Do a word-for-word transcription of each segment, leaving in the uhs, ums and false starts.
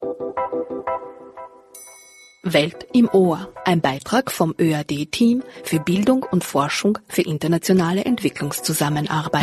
Welt im Ohr, ein Beitrag vom Ö A D-Team für Bildung und Forschung für internationale Entwicklungszusammenarbeit.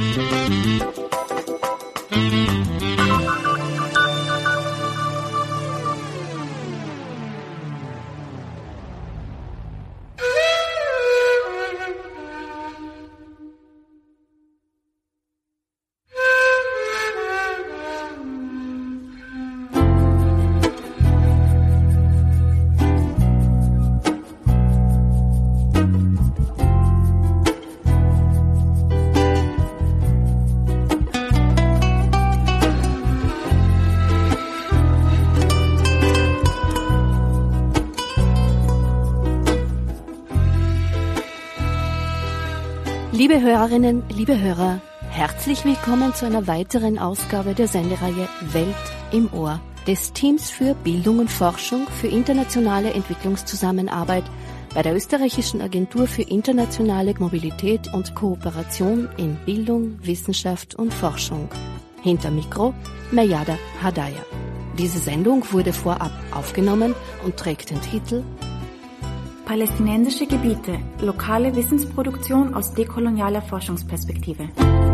Liebe Hörerinnen, liebe Hörer, herzlich willkommen zu einer weiteren Ausgabe der Sendereihe Welt im Ohr des Teams für Bildung und Forschung für internationale Entwicklungszusammenarbeit bei der österreichischen Agentur für internationale Mobilität und Kooperation in Bildung, Wissenschaft und Forschung. Hinter Mikro Meyada Hadaya. Diese Sendung wurde vorab aufgenommen und trägt den Titel Palästinensische Gebiete, lokale Wissensproduktion aus dekolonialer Forschungsperspektive.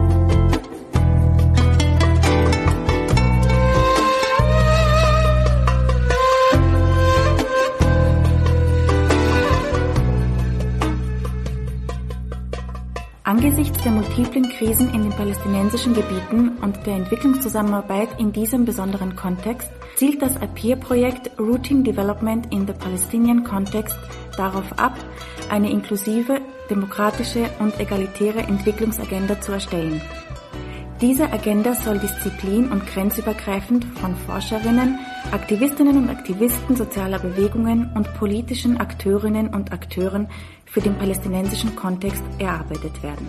Angesichts der multiplen Krisen in den palästinensischen Gebieten und der Entwicklungszusammenarbeit in diesem besonderen Kontext zielt das A P E A-Projekt Routing Development in the Palestinian Context darauf ab, eine inklusive, demokratische und egalitäre Entwicklungsagenda zu erstellen. Diese Agenda soll disziplin- und grenzübergreifend von Forscherinnen, Aktivistinnen und Aktivisten sozialer Bewegungen und politischen Akteurinnen und Akteuren für den palästinensischen Kontext erarbeitet werden.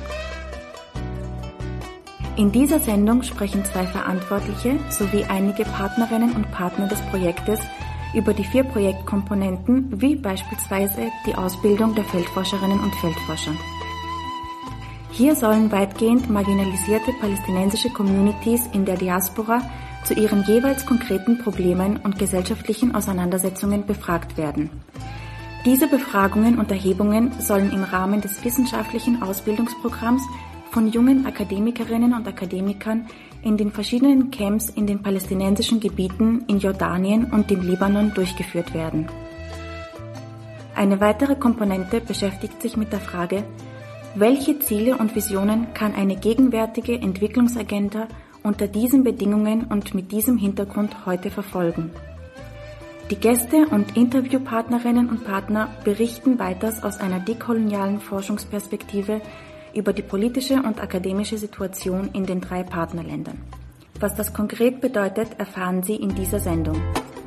In dieser Sendung sprechen zwei Verantwortliche sowie einige Partnerinnen und Partner des Projektes über die vier Projektkomponenten, wie beispielsweise die Ausbildung der Feldforscherinnen und Feldforscher. Hier sollen weitgehend marginalisierte palästinensische Communities in der Diaspora zu ihren jeweils konkreten Problemen und gesellschaftlichen Auseinandersetzungen befragt werden. Diese Befragungen und Erhebungen sollen im Rahmen des wissenschaftlichen Ausbildungsprogramms von jungen Akademikerinnen und Akademikern in den verschiedenen Camps in den palästinensischen Gebieten in Jordanien und dem Libanon durchgeführt werden. Eine weitere Komponente beschäftigt sich mit der Frage, welche Ziele und Visionen kann eine gegenwärtige Entwicklungsagenda unter diesen Bedingungen und mit diesem Hintergrund heute verfolgen? Die Gäste und Interviewpartnerinnen und Partner berichten weiters aus einer dekolonialen Forschungsperspektive über die politische und akademische Situation in den drei Partnerländern. Was das konkret bedeutet, erfahren Sie in dieser Sendung.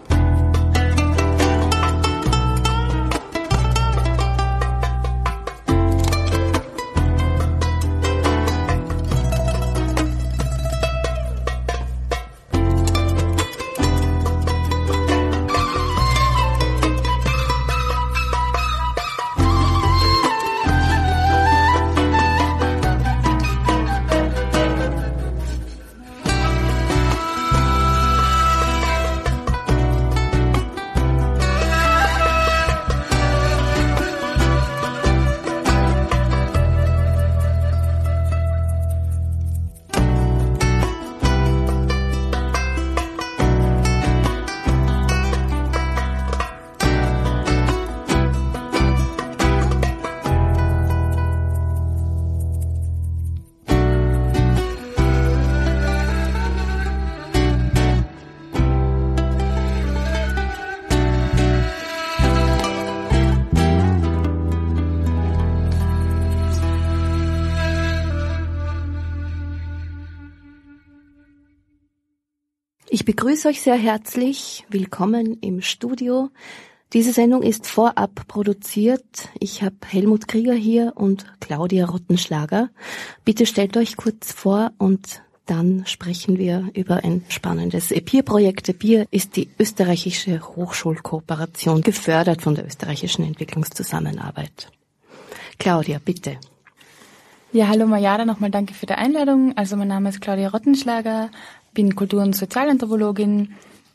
Ich begrüße euch sehr herzlich. Willkommen im Studio. Diese Sendung ist vorab produziert. Ich habe Helmut Krieger hier und Claudia Rottenschlager. Bitte stellt euch kurz vor und dann sprechen wir über ein spannendes A P E A-Projekt. A P E A ist die österreichische Hochschulkooperation, gefördert von der österreichischen Entwicklungszusammenarbeit. Claudia, bitte. Ja, hallo Meyada, nochmal danke für die Einladung. Also mein Name ist Claudia Rottenschlager, bin Kultur- und Sozialanthropologin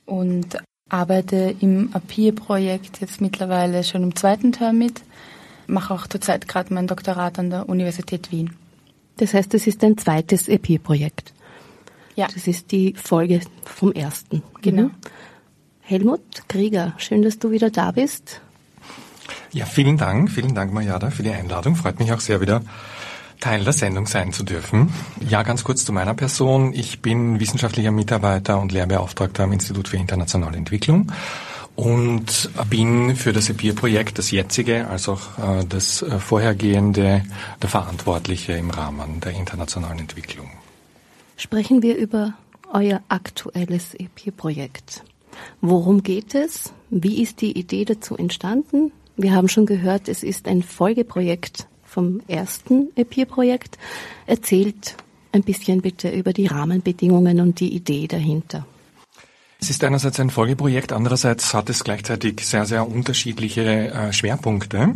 und arbeite im APIR-Projekt jetzt mittlerweile schon im zweiten Term mit. Mache auch zurzeit gerade mein Doktorat an der Universität Wien. Das heißt, es ist ein zweites APIR-Projekt. Ja. Das ist die Folge vom ersten. Genau. Mhm. Helmut Krieger, schön, dass du wieder da bist. Ja, vielen Dank, vielen Dank, Majada, für die Einladung. Freut mich auch sehr, wieder Teil der Sendung sein zu dürfen. Ja, ganz kurz zu meiner Person. Ich bin wissenschaftlicher Mitarbeiter und Lehrbeauftragter am Institut für internationale Entwicklung und bin für das APIR-Projekt, das jetzige, als auch äh, das äh, vorhergehende, der Verantwortliche im Rahmen der internationalen Entwicklung. Sprechen wir über euer aktuelles APIR-Projekt. Worum geht es? Wie ist die Idee dazu entstanden? Wir haben schon gehört, es ist ein Folgeprojekt vom ersten APIR-Projekt. Erzählt ein bisschen bitte über die Rahmenbedingungen und die Idee dahinter. Es ist einerseits ein Folgeprojekt, andererseits hat es gleichzeitig sehr, sehr unterschiedliche äh, Schwerpunkte.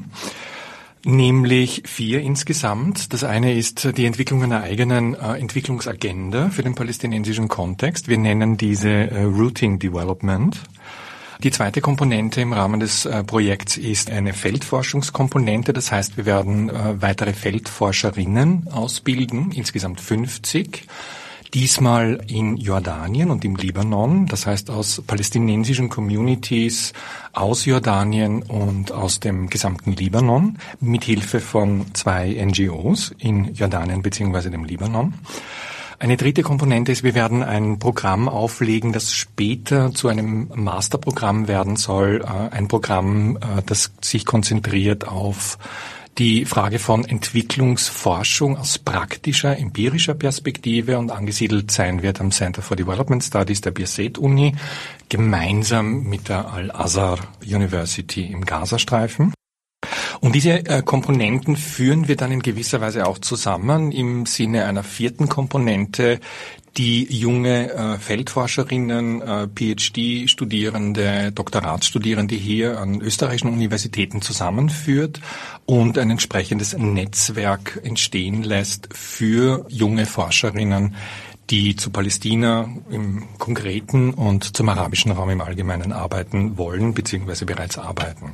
Nämlich vier insgesamt. Das eine ist die Entwicklung einer eigenen äh, Entwicklungsagenda für den palästinensischen Kontext. Wir nennen diese äh, Routing Development. Die zweite Komponente im Rahmen des äh, Projekts ist eine Feldforschungskomponente. Das heißt, wir werden äh, weitere Feldforscherinnen ausbilden, insgesamt fünfzig. Diesmal in Jordanien und im Libanon, das heißt aus palästinensischen Communities aus Jordanien und aus dem gesamten Libanon, mit Hilfe von zwei N G Os in Jordanien bzw. dem Libanon. Eine dritte Komponente ist, wir werden ein Programm auflegen, das später zu einem Masterprogramm werden soll. Ein Programm, das sich konzentriert auf die Frage von Entwicklungsforschung aus praktischer, empirischer Perspektive und angesiedelt sein wird am Center for Development Studies der Birzeit-Uni, gemeinsam mit der Al-Azhar University im Gazastreifen. Und diese äh, Komponenten führen wir dann in gewisser Weise auch zusammen im Sinne einer vierten Komponente, die junge äh, Feldforscherinnen, äh, P H D-Studierende, Doktoratsstudierende hier an österreichischen Universitäten zusammenführt und ein entsprechendes Netzwerk entstehen lässt für junge Forscherinnen, die zu Palästina im Konkreten und zum arabischen Raum im Allgemeinen arbeiten wollen bzw. bereits arbeiten.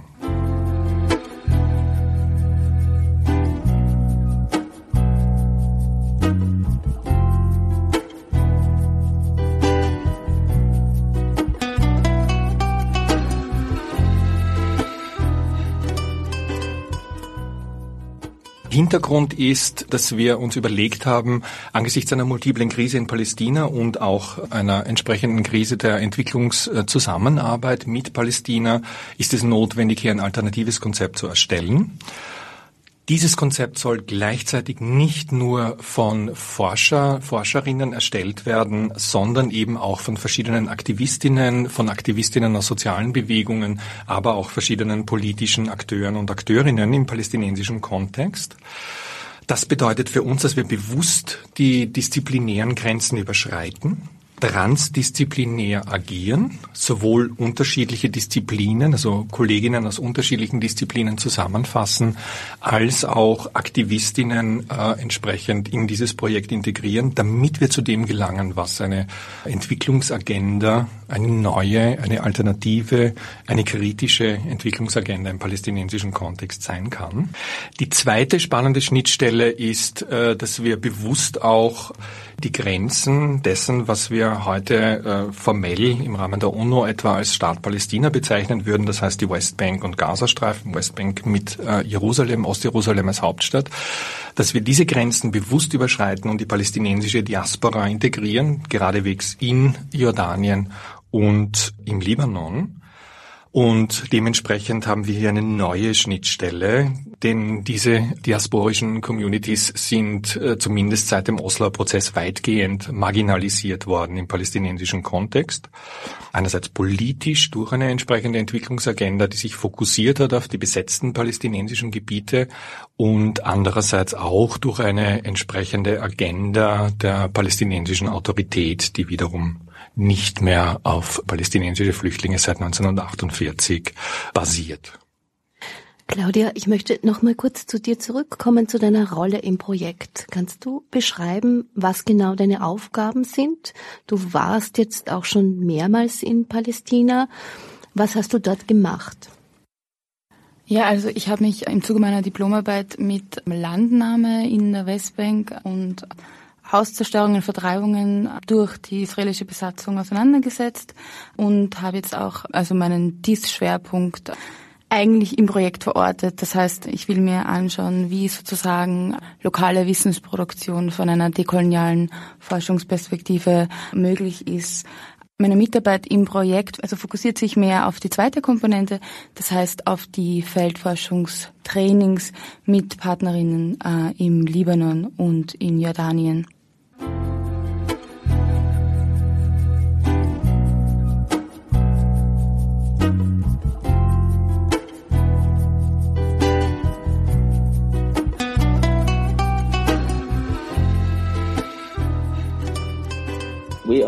Hintergrund ist, dass wir uns überlegt haben, angesichts einer multiplen Krise in Palästina und auch einer entsprechenden Krise der Entwicklungszusammenarbeit mit Palästina, ist es notwendig, hier ein alternatives Konzept zu erstellen. Dieses Konzept soll gleichzeitig nicht nur von Forscher, Forscherinnen erstellt werden, sondern eben auch von verschiedenen Aktivistinnen, von Aktivistinnen aus sozialen Bewegungen, aber auch verschiedenen politischen Akteuren und Akteurinnen im palästinensischen Kontext. Das bedeutet für uns, dass wir bewusst die disziplinären Grenzen überschreiten, transdisziplinär agieren, sowohl unterschiedliche Disziplinen, also Kolleginnen aus unterschiedlichen Disziplinen zusammenfassen, als auch Aktivistinnen äh, entsprechend in dieses Projekt integrieren, damit wir zu dem gelangen, was eine Entwicklungsagenda, eine neue, eine alternative, eine kritische Entwicklungsagenda im palästinensischen Kontext sein kann. Die zweite spannende Schnittstelle ist, äh, dass wir bewusst auch die Grenzen dessen, was wir heute äh, formell im Rahmen der UNO etwa als Staat Palästina bezeichnen würden, das heißt die Westbank und Gazastreifen, Westbank mit äh, Jerusalem, Ostjerusalem als Hauptstadt, dass wir diese Grenzen bewusst überschreiten und die palästinensische Diaspora integrieren, geradewegs in Jordanien und im Libanon. Und dementsprechend haben wir hier eine neue Schnittstelle, denn diese diasporischen Communities sind äh, zumindest seit dem Osloer Prozess weitgehend marginalisiert worden im palästinensischen Kontext. Einerseits politisch durch eine entsprechende Entwicklungsagenda, die sich fokussiert hat auf die besetzten palästinensischen Gebiete, und andererseits auch durch eine entsprechende Agenda der palästinensischen Autorität, die wiederum nicht mehr auf palästinensische Flüchtlinge seit neunzehnhundertachtundvierzig basiert. Claudia, ich möchte noch mal kurz zu dir zurückkommen, zu deiner Rolle im Projekt. Kannst du beschreiben, was genau deine Aufgaben sind? Du warst jetzt auch schon mehrmals in Palästina. Was hast du dort gemacht? Ja, also ich habe mich im Zuge meiner Diplomarbeit mit Landnahme in der Westbank und Hauszerstörungen, Vertreibungen durch die israelische Besatzung auseinandergesetzt und habe jetzt auch also meinen D I S-Schwerpunkt eigentlich im Projekt verortet. Das heißt, ich will mir anschauen, wie sozusagen lokale Wissensproduktion von einer dekolonialen Forschungsperspektive möglich ist. Meine Mitarbeit im Projekt also fokussiert sich mehr auf die zweite Komponente, das heißt auf die Feldforschungstrainings mit Partnerinnen äh, im Libanon und in Jordanien. Wir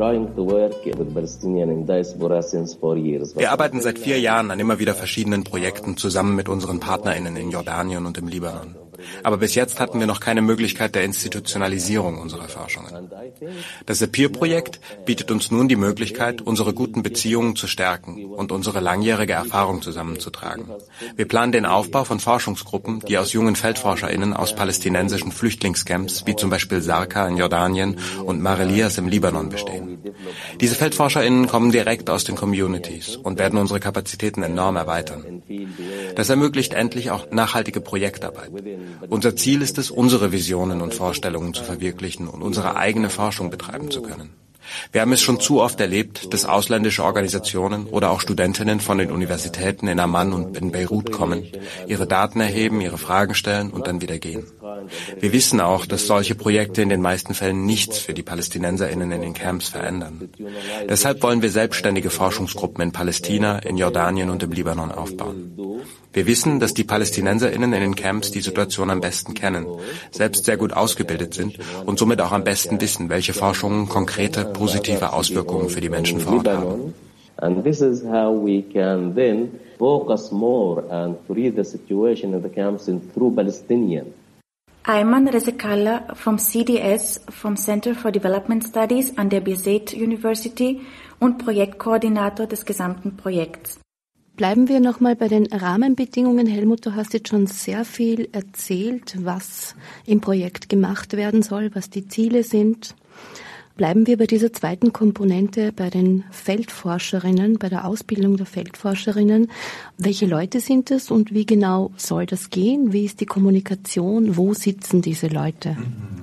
arbeiten seit vier Jahren an immer wieder verschiedenen Projekten zusammen mit unseren PartnerInnen in Jordanien und im Libanon. Aber bis jetzt hatten wir noch keine Möglichkeit der Institutionalisierung unserer Forschungen. Das Sapir-Projekt bietet uns nun die Möglichkeit, unsere guten Beziehungen zu stärken und unsere langjährige Erfahrung zusammenzutragen. Wir planen den Aufbau von Forschungsgruppen, die aus jungen FeldforscherInnen aus palästinensischen Flüchtlingscamps, wie zum Beispiel Sarka in Jordanien und Mar Elias im Libanon, bestehen. Diese FeldforscherInnen kommen direkt aus den Communities und werden unsere Kapazitäten enorm erweitern. Das ermöglicht endlich auch nachhaltige Projektarbeit. Unser Ziel ist es, unsere Visionen und Vorstellungen zu verwirklichen und unsere eigene Forschung betreiben zu können. Wir haben es schon zu oft erlebt, dass ausländische Organisationen oder auch Studentinnen von den Universitäten in Amman und in Beirut kommen, ihre Daten erheben, ihre Fragen stellen und dann wieder gehen. Wir wissen auch, dass solche Projekte in den meisten Fällen nichts für die PalästinenserInnen in den Camps verändern. Deshalb wollen wir selbstständige Forschungsgruppen in Palästina, in Jordanien und im Libanon aufbauen. Wir wissen, dass die PalästinenserInnen in den Camps die Situation am besten kennen, selbst sehr gut ausgebildet sind und somit auch am besten wissen, welche Forschungen konkrete, positive Auswirkungen für die Menschen vor Ort haben. And this is how we can then focus more and read the situation in the camps in through Palestinian. Ayman Rezekalla vom C D S, vom Center for Development Studies an der Birzeit University und Projektkoordinator des gesamten Projekts. Bleiben wir nochmal bei den Rahmenbedingungen. Helmut, du hast jetzt schon sehr viel erzählt, was im Projekt gemacht werden soll, was die Ziele sind. Bleiben wir bei dieser zweiten Komponente, bei den Feldforscherinnen, bei der Ausbildung der Feldforscherinnen. Welche Leute sind es und wie genau soll das gehen? Wie ist die Kommunikation? Wo sitzen diese Leute?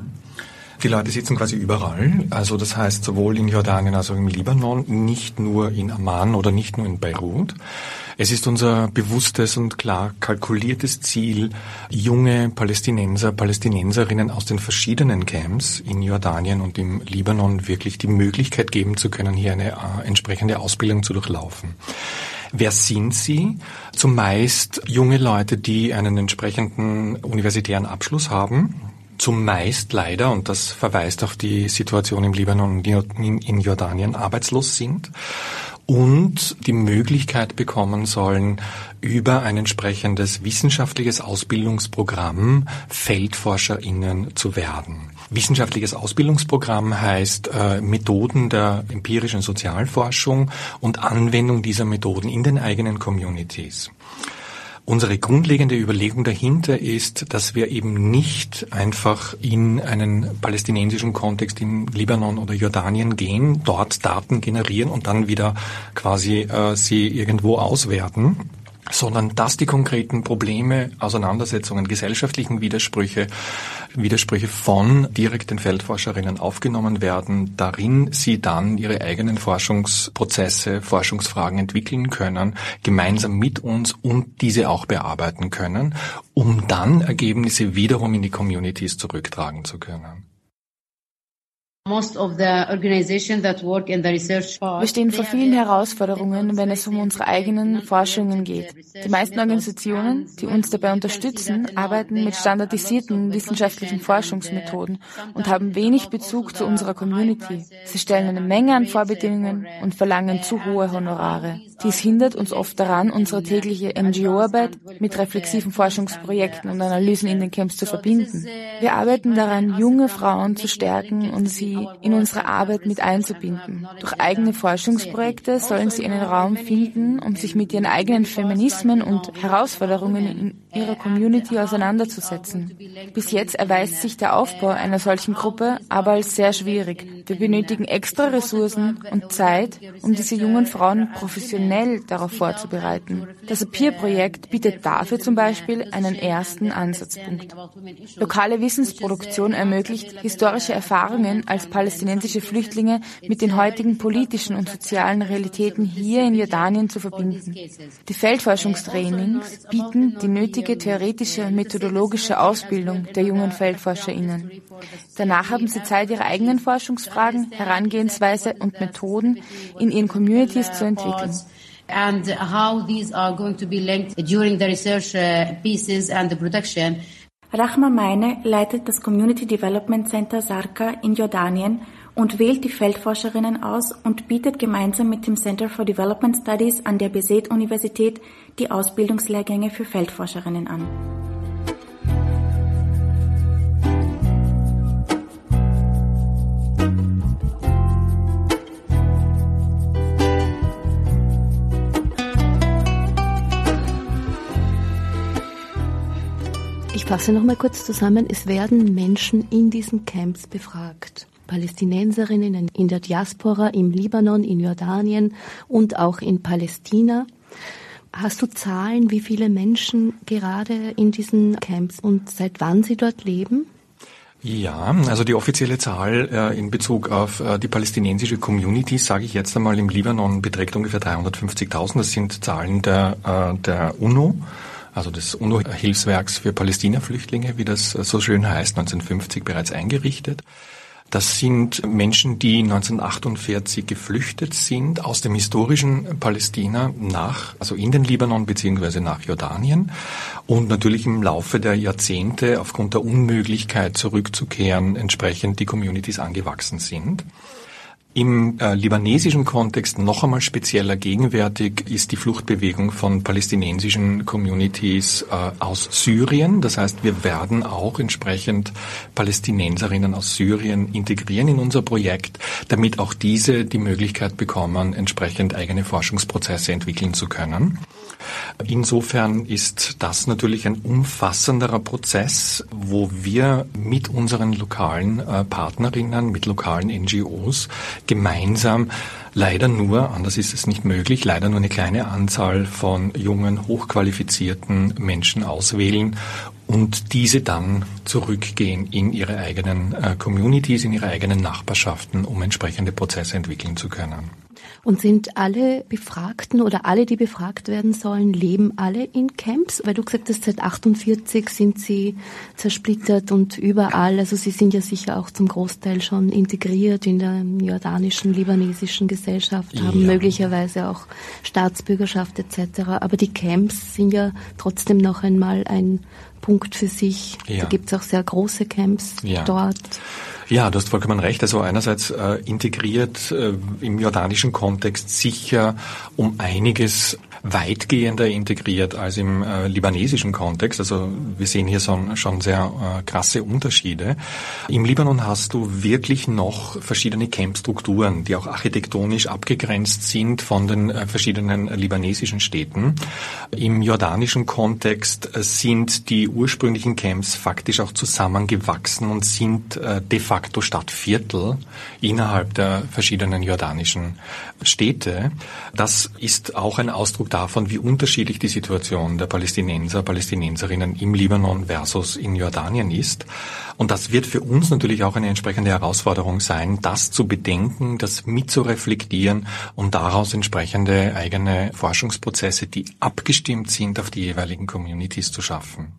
Die Leute sitzen quasi überall, also das heißt sowohl in Jordanien als auch im Libanon, nicht nur in Amman oder nicht nur in Beirut. Es ist unser bewusstes und klar kalkuliertes Ziel, junge Palästinenser, Palästinenserinnen aus den verschiedenen Camps in Jordanien und im Libanon wirklich die Möglichkeit geben zu können, hier eine äh, entsprechende Ausbildung zu durchlaufen. Wer sind sie? Zumeist junge Leute, die einen entsprechenden universitären Abschluss haben. Zumeist leider, und das verweist auf die Situation im Libanon und in Jordanien, arbeitslos sind und die Möglichkeit bekommen sollen, über ein entsprechendes wissenschaftliches Ausbildungsprogramm FeldforscherInnen zu werden. Wissenschaftliches Ausbildungsprogramm heißt äh, Methoden der empirischen Sozialforschung und Anwendung dieser Methoden in den eigenen Communities. Unsere grundlegende Überlegung dahinter ist, dass wir eben nicht einfach in einen palästinensischen Kontext im Libanon oder Jordanien gehen, dort Daten generieren und dann wieder quasi äh, sie irgendwo auswerten, sondern dass die konkreten Probleme, Auseinandersetzungen, gesellschaftlichen Widersprüche, Widersprüche von direkten Feldforscherinnen aufgenommen werden, darin sie dann ihre eigenen Forschungsprozesse, Forschungsfragen entwickeln können, gemeinsam mit uns und diese auch bearbeiten können, um dann Ergebnisse wiederum in die Communities zurücktragen zu können. Wir stehen vor vielen Herausforderungen, wenn es um unsere eigenen Forschungen geht. Die meisten Organisationen, die uns dabei unterstützen, arbeiten mit standardisierten wissenschaftlichen Forschungsmethoden und haben wenig Bezug zu unserer Community. Sie stellen eine Menge an Vorbedingungen und verlangen zu hohe Honorare. Dies hindert uns oft daran, unsere tägliche N G O-Arbeit mit reflexiven Forschungsprojekten und Analysen in den Camps zu verbinden. Wir arbeiten daran, junge Frauen zu stärken und sie in unsere Arbeit mit einzubinden. Durch eigene Forschungsprojekte sollen sie einen Raum finden, um sich mit ihren eigenen Feminismen und Herausforderungen in ihrer Community auseinanderzusetzen. Bis jetzt erweist sich der Aufbau einer solchen Gruppe aber als sehr schwierig. Wir benötigen extra Ressourcen und Zeit, um diese jungen Frauen professionell darauf vorzubereiten. Das Appear-Projekt bietet dafür zum Beispiel einen ersten Ansatzpunkt. Lokale Wissensproduktion ermöglicht, historische Erfahrungen als palästinensische Flüchtlinge mit den heutigen politischen und sozialen Realitäten hier in Jordanien zu verbinden. Die Feldforschungstrainings bieten die nötige theoretische und methodologische Ausbildung der jungen FeldforscherInnen. Danach haben sie Zeit, ihre eigenen Forschungsfragen, Herangehensweise und Methoden in ihren Communities zu entwickeln. And how these are going to be linked during the research pieces and the production. Rahma Meine leitet das Community Development Center Sarka in Jordanien und wählt die Feldforscherinnen aus und bietet gemeinsam mit dem Center for Development Studies an der Besaid-Universität die Ausbildungslehrgänge für Feldforscherinnen an. Ich fasse noch mal kurz zusammen. Es werden Menschen in diesen Camps befragt. Palästinenserinnen in der Diaspora, im Libanon, in Jordanien und auch in Palästina. Hast du Zahlen, wie viele Menschen gerade in diesen Camps und seit wann sie dort leben? Ja, also die offizielle Zahl äh, in Bezug auf äh, die palästinensische Community, sage ich jetzt einmal, im Libanon beträgt ungefähr dreihundertfünfzigtausend. Das sind Zahlen der, äh, der UNO. Also des UNO-Hilfswerks für Palästina-Flüchtlinge, wie das so schön heißt, neunzehnhundertfünfzig bereits eingerichtet. Das sind Menschen, die neunzehnhundertachtundvierzig geflüchtet sind aus dem historischen Palästina nach, also in den Libanon beziehungsweise nach Jordanien und natürlich im Laufe der Jahrzehnte aufgrund der Unmöglichkeit zurückzukehren entsprechend die Communities angewachsen sind. Im äh, libanesischen Kontext noch einmal spezieller gegenwärtig ist die Fluchtbewegung von palästinensischen Communities äh, aus Syrien. Das heißt, wir werden auch entsprechend Palästinenserinnen aus Syrien integrieren in unser Projekt, damit auch diese die Möglichkeit bekommen, entsprechend eigene Forschungsprozesse entwickeln zu können. Insofern ist das natürlich ein umfassenderer Prozess, wo wir mit unseren lokalen äh, Partnerinnen, mit lokalen N G Os gemeinsam leider nur, anders ist es nicht möglich, leider nur eine kleine Anzahl von jungen, hochqualifizierten Menschen auswählen und diese dann zurückgehen in ihre eigenen äh, Communities, in ihre eigenen Nachbarschaften, um entsprechende Prozesse entwickeln zu können. Und sind alle Befragten oder alle, die befragt werden sollen, leben alle in Camps? Weil du gesagt hast, seit achtundvierzig sind sie zersplittert und überall. Also sie sind ja sicher auch zum Großteil schon integriert in der jordanischen, libanesischen Gesellschaft, haben ja möglicherweise auch Staatsbürgerschaft et cetera. Aber die Camps sind ja trotzdem noch einmal ein Punkt für sich. Ja. Da gibt es auch sehr große Camps ja. dort. Ja, du hast vollkommen recht. Also einerseits äh, integriert äh, im jordanischen Kontext sicher um einiges weitgehender integriert als im äh, libanesischen Kontext. Also wir sehen hier so, schon sehr äh, krasse Unterschiede. Im Libanon hast du wirklich noch verschiedene Campstrukturen, die auch architektonisch abgegrenzt sind von den äh, verschiedenen libanesischen Städten. Im jordanischen Kontext äh, sind die ursprünglichen Camps faktisch auch zusammengewachsen und sind äh, de facto Stadtviertel innerhalb der verschiedenen jordanischen Städte. Das ist auch ein Ausdruck davon, wie unterschiedlich die Situation der Palästinenser, Palästinenserinnen im Libanon versus in Jordanien ist. Und das wird für uns natürlich auch eine entsprechende Herausforderung sein, das zu bedenken, das mitzureflektieren und daraus entsprechende eigene Forschungsprozesse, die abgestimmt sind auf die jeweiligen Communities, zu schaffen.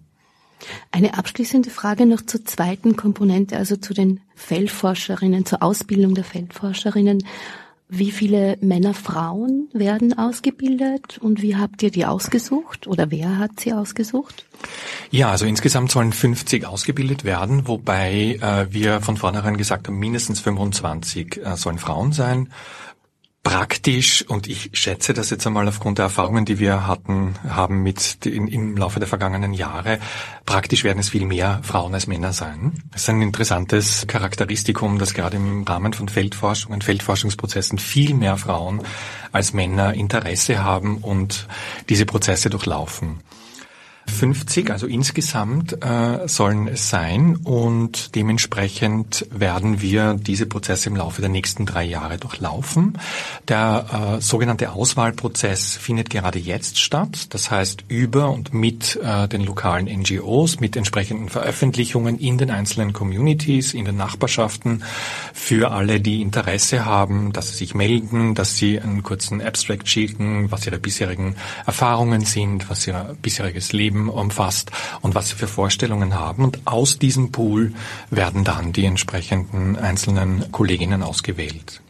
Eine abschließende Frage noch zur zweiten Komponente, also zu den Feldforscherinnen, zur Ausbildung der Feldforscherinnen. Wie viele Männer, Frauen werden ausgebildet und wie habt ihr die ausgesucht oder wer hat sie ausgesucht? Ja, also insgesamt sollen fünfzig ausgebildet werden, wobei äh, wir von vornherein gesagt haben, mindestens fünfundzwanzig äh, sollen Frauen sein. Praktisch, und ich schätze das jetzt einmal aufgrund der Erfahrungen, die wir hatten, haben mit in, im Laufe der vergangenen Jahre, praktisch werden es viel mehr Frauen als Männer sein. Das ist ein interessantes Charakteristikum, dass gerade im Rahmen von Feldforschungen, Feldforschungsprozessen viel mehr Frauen als Männer Interesse haben und diese Prozesse durchlaufen. fünfzig, also insgesamt äh, sollen es sein, und dementsprechend werden wir diese Prozesse im Laufe der nächsten drei Jahre durchlaufen. Der äh, sogenannte Auswahlprozess findet gerade jetzt statt, das heißt über und mit äh, den lokalen N G Os, mit entsprechenden Veröffentlichungen in den einzelnen Communities, in den Nachbarschaften, für alle, die Interesse haben, dass sie sich melden, dass sie einen kurzen Abstract schicken, was ihre bisherigen Erfahrungen sind, was ihr bisheriges Leben umfasst und was sie für Vorstellungen haben. Und aus diesem Pool werden dann die entsprechenden einzelnen Kolleginnen ausgewählt.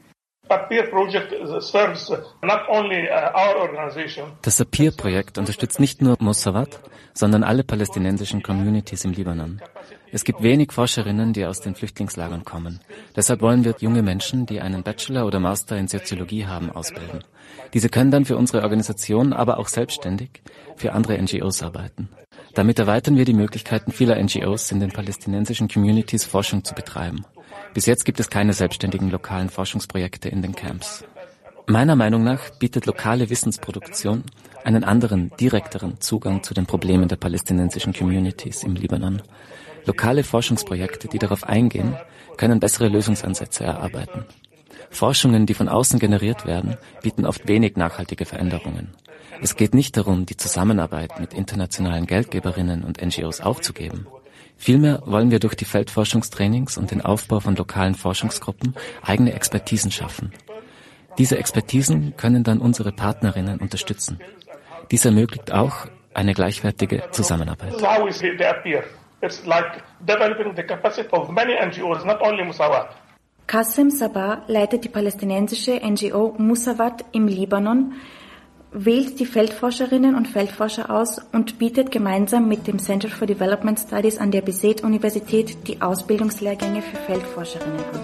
Das Appear-Projekt unterstützt nicht nur Mosawat, sondern alle palästinensischen Communities im Libanon. Es gibt wenig Forscherinnen, die aus den Flüchtlingslagern kommen. Deshalb wollen wir junge Menschen, die einen Bachelor oder Master in Soziologie haben, ausbilden. Diese können dann für unsere Organisation, aber auch selbstständig für andere N G Os arbeiten. Damit erweitern wir die Möglichkeiten vieler N G Os in den palästinensischen Communities, Forschung zu betreiben. Bis jetzt gibt es keine selbstständigen lokalen Forschungsprojekte in den Camps. Meiner Meinung nach bietet lokale Wissensproduktion einen anderen, direkteren Zugang zu den Problemen der palästinensischen Communities im Libanon. Lokale Forschungsprojekte, die darauf eingehen, können bessere Lösungsansätze erarbeiten. Forschungen, die von außen generiert werden, bieten oft wenig nachhaltige Veränderungen. Es geht nicht darum, die Zusammenarbeit mit internationalen Geldgeberinnen und N G Os aufzugeben. Vielmehr wollen wir durch die Feldforschungstrainings und den Aufbau von lokalen Forschungsgruppen eigene Expertisen schaffen. Diese Expertisen können dann unsere Partnerinnen unterstützen. Dies ermöglicht auch eine gleichwertige Zusammenarbeit. It's like developing the capacity of many N G Os, not only Mosawat. Qasim Sabah leitet die palästinensische N G O Mosawat im Libanon, wählt die Feldforscherinnen und Feldforscher aus und bietet gemeinsam mit dem Center for Development Studies an der Birzeit-Universität die Ausbildungslehrgänge für Feldforscherinnen an.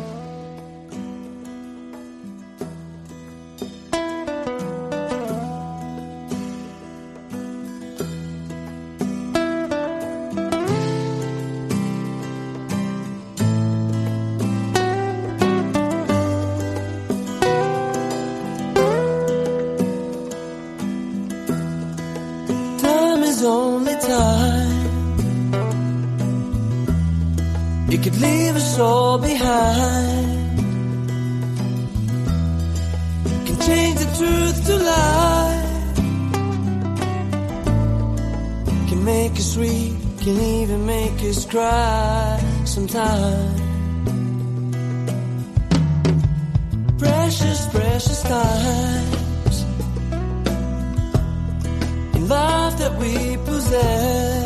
You could leave us all behind. Can change the truth to lie. Can make us weak, can even make us cry sometimes. Precious, precious times in life that we possess.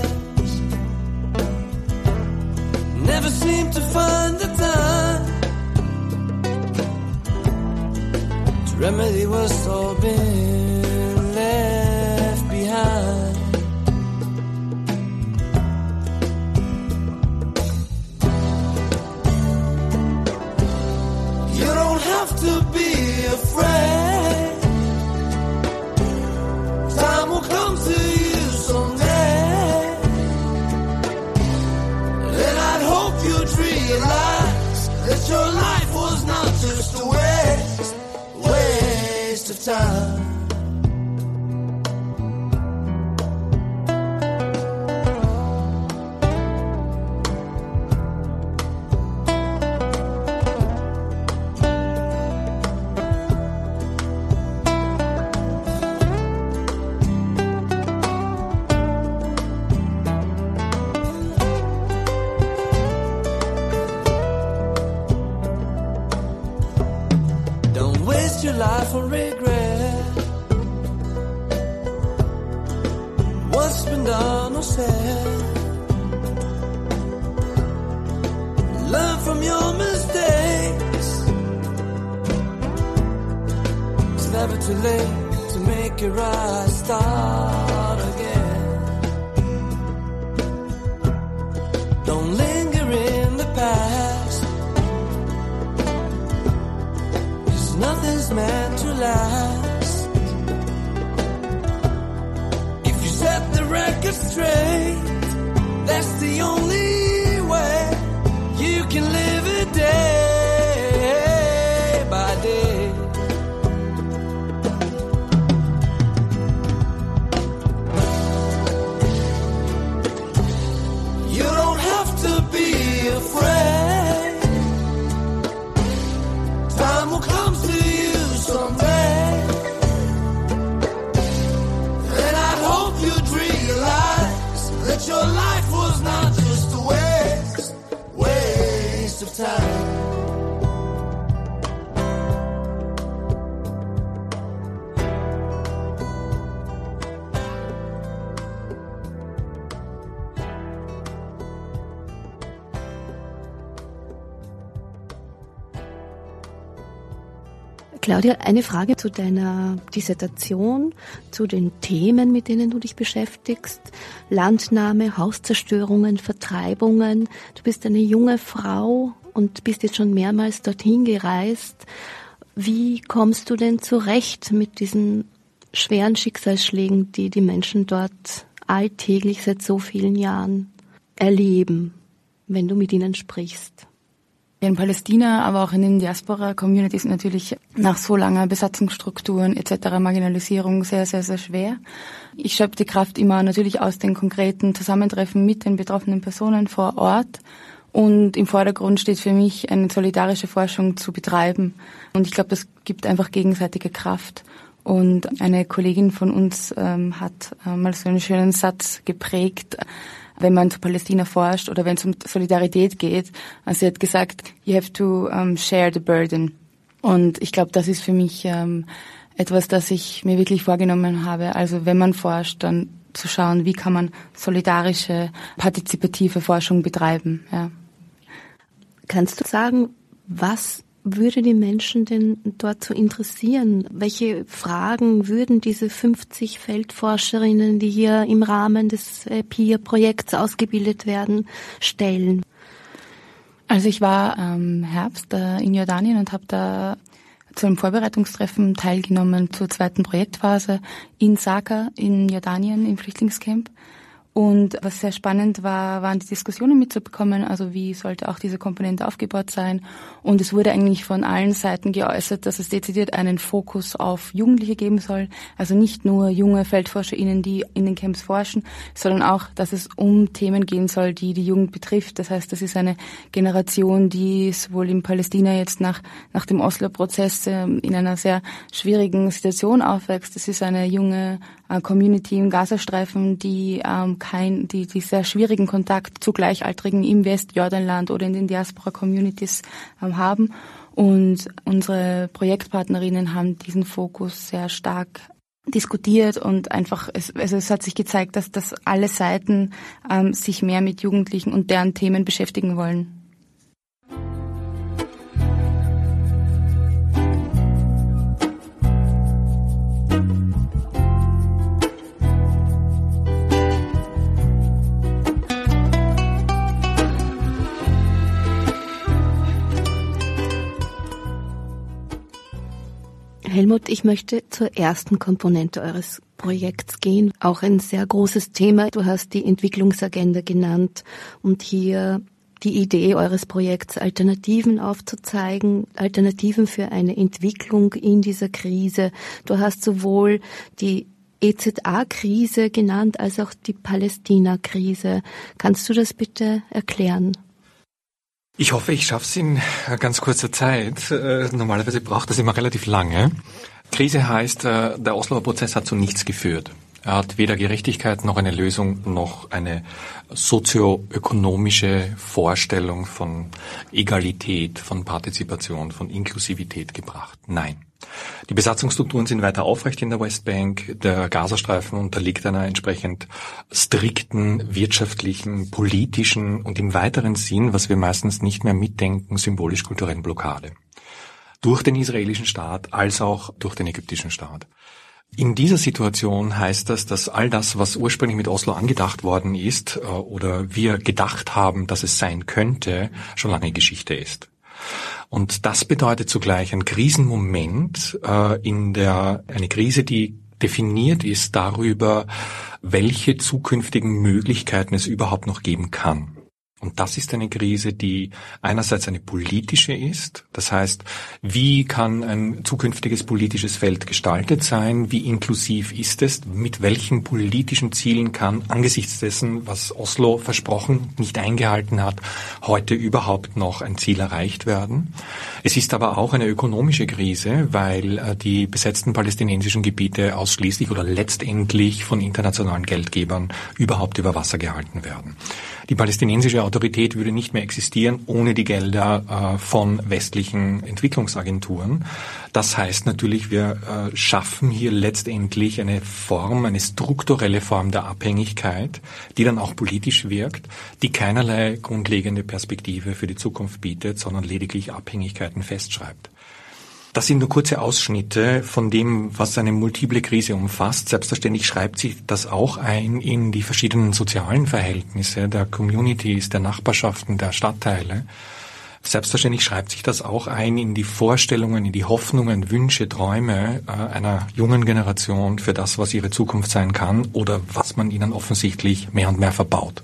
Never seem to find the time to remedy what's all been left behind. You don't have to be afraid. Time will come to you someday. You'd realize that your life was not just a waste, waste of time. Life will regret what's been done or said. Learn from your mistakes. It's never too late to make it right. Start again. Don't linger in the past. 'Cause nothing's is meant to last. If you set the record straight, that's the only way you can live it day by day. You don't have to be afraid. Time will come to you someday. And I hope you'd realize that your life was not just a waste, waste of time. Claudia, eine Frage zu deiner Dissertation, zu den Themen, mit denen du dich beschäftigst. Landnahme, Hauszerstörungen, Vertreibungen. Du bist eine junge Frau und bist jetzt schon mehrmals dorthin gereist. Wie kommst du denn zurecht mit diesen schweren Schicksalsschlägen, die die Menschen dort alltäglich seit so vielen Jahren erleben, wenn du mit ihnen sprichst? In Palästina, aber auch in den Diaspora-Communities natürlich nach so langer Besatzungsstrukturen et cetera, Marginalisierung sehr, sehr, sehr schwer. Ich schöpfe die Kraft immer natürlich aus den konkreten Zusammentreffen mit den betroffenen Personen vor Ort. Und im Vordergrund steht für mich, eine solidarische Forschung zu betreiben. Und ich glaube, das gibt einfach gegenseitige Kraft. Und eine Kollegin von uns ähm, hat äh, mal so einen schönen Satz geprägt, wenn man zu Palästina forscht oder wenn es um Solidarität geht. Also sie hat gesagt, you have to um, share the burden. Und ich glaube, das ist für mich ähm, etwas, das ich mir wirklich vorgenommen habe. Also wenn man forscht, dann zu schauen, wie kann man solidarische, partizipative Forschung betreiben. Ja. Kannst du sagen, was würde die Menschen denn dort so interessieren? Welche Fragen würden diese fünfzig Feldforscherinnen, die hier im Rahmen des P I R-Projekts ausgebildet werden, stellen? Also ich war im Herbst äh, in Jordanien und habe da zu einem Vorbereitungstreffen teilgenommen zur zweiten Projektphase in Saka in Jordanien im Flüchtlingscamp. Und was sehr spannend war, waren die Diskussionen mitzubekommen, also wie sollte auch diese Komponente aufgebaut sein. Und es wurde eigentlich von allen Seiten geäußert, dass es dezidiert einen Fokus auf Jugendliche geben soll. Also nicht nur junge FeldforscherInnen, die in den Camps forschen, sondern auch, dass es um Themen gehen soll, die die Jugend betrifft. Das heißt, das ist eine Generation, die sowohl in Palästina jetzt nach, nach dem Oslo-Prozess in einer sehr schwierigen Situation aufwächst. Das ist eine junge Community im Gazastreifen, die ähm, kein, die, die sehr schwierigen Kontakt zu Gleichaltrigen im Westjordanland oder in den Diaspora-Communities ähm, haben. Und unsere Projektpartnerinnen haben diesen Fokus sehr stark diskutiert und einfach, es, also es hat sich gezeigt, dass, dass alle Seiten ähm, sich mehr mit Jugendlichen und deren Themen beschäftigen wollen. Helmut, ich möchte zur ersten Komponente eures Projekts gehen. Auch ein sehr großes Thema. Du hast die Entwicklungsagenda genannt und hier die Idee eures Projekts, Alternativen aufzuzeigen, Alternativen für eine Entwicklung in dieser Krise. Du hast sowohl die E Z A-Krise genannt als auch die Palästina-Krise. Kannst du das bitte erklären? Ich hoffe, ich schaffe es in ganz kurzer Zeit. Äh, normalerweise braucht das immer relativ lange. Krise heißt, äh, der Osloer Prozess hat zu nichts geführt. Er hat weder Gerechtigkeit noch eine Lösung noch eine sozioökonomische Vorstellung von Egalität, von Partizipation, von Inklusivität gebracht. Nein. Die Besatzungsstrukturen sind weiter aufrecht in der Westbank. Der Gazastreifen unterliegt einer entsprechend strikten wirtschaftlichen, politischen und im weiteren Sinn, was wir meistens nicht mehr mitdenken, symbolisch-kulturellen Blockade. Durch den israelischen Staat als auch durch den ägyptischen Staat. In dieser Situation heißt das, dass all das, was ursprünglich mit Oslo angedacht worden ist oder wir gedacht haben, dass es sein könnte, schon lange Geschichte ist. Und das bedeutet zugleich ein Krisenmoment äh, in der, eine Krise, die definiert ist darüber, welche zukünftigen Möglichkeiten es überhaupt noch geben kann. Und das ist eine Krise, die einerseits eine politische ist. Das heißt, wie kann ein zukünftiges politisches Feld gestaltet sein? Wie inklusiv ist es? Mit welchen politischen Zielen kann angesichts dessen, was Oslo versprochen, nicht eingehalten hat, heute überhaupt noch ein Ziel erreicht werden? Es ist aber auch eine ökonomische Krise, weil die besetzten palästinensischen Gebiete ausschließlich oder letztendlich von internationalen Geldgebern überhaupt über Wasser gehalten werden. Die palästinensische Autorität würde nicht mehr existieren ohne die Gelder äh, von westlichen Entwicklungsagenturen. Das heißt natürlich, wir äh, schaffen hier letztendlich eine Form, eine strukturelle Form der Abhängigkeit, die dann auch politisch wirkt, die keinerlei grundlegende Perspektive für die Zukunft bietet, sondern lediglich Abhängigkeiten festschreibt. Das sind nur kurze Ausschnitte von dem, was eine multiple Krise umfasst. Selbstverständlich schreibt sich das auch ein in die verschiedenen sozialen Verhältnisse der Communities, der Nachbarschaften, der Stadtteile. Selbstverständlich schreibt sich das auch ein in die Vorstellungen, in die Hoffnungen, Wünsche, Träume äh, einer jungen Generation für das, was ihre Zukunft sein kann oder was man ihnen offensichtlich mehr und mehr verbaut.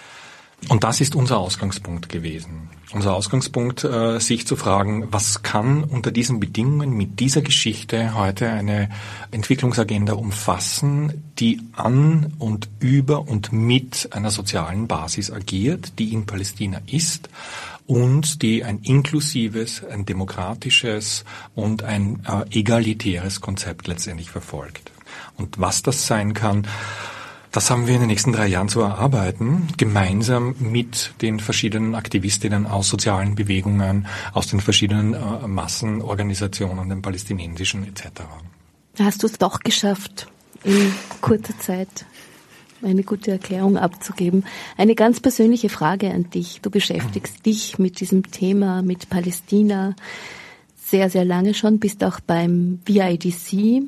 Und das ist unser Ausgangspunkt gewesen. Unser Ausgangspunkt, äh, sich zu fragen, was kann unter diesen Bedingungen mit dieser Geschichte heute eine Entwicklungsagenda umfassen, die an und über und mit einer sozialen Basis agiert, die in Palästina ist und die ein inklusives, ein demokratisches und ein äh, egalitäres Konzept letztendlich verfolgt. Und was das sein kann, das haben wir in den nächsten drei Jahren zu erarbeiten, gemeinsam mit den verschiedenen Aktivistinnen aus sozialen Bewegungen, aus den verschiedenen äh, Massenorganisationen, den palästinensischen et cetera. Hast du es doch geschafft, in kurzer Zeit eine gute Erklärung abzugeben. Eine ganz persönliche Frage an dich. Du beschäftigst dich mit diesem Thema, mit Palästina, sehr, sehr lange schon, bist auch beim V I D C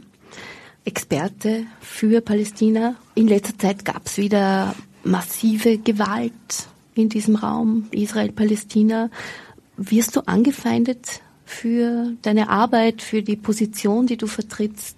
Experte für Palästina. In letzter Zeit gab es wieder massive Gewalt in diesem Raum, Israel-Palästina. Wirst du angefeindet für deine Arbeit, für die Position, die du vertrittst?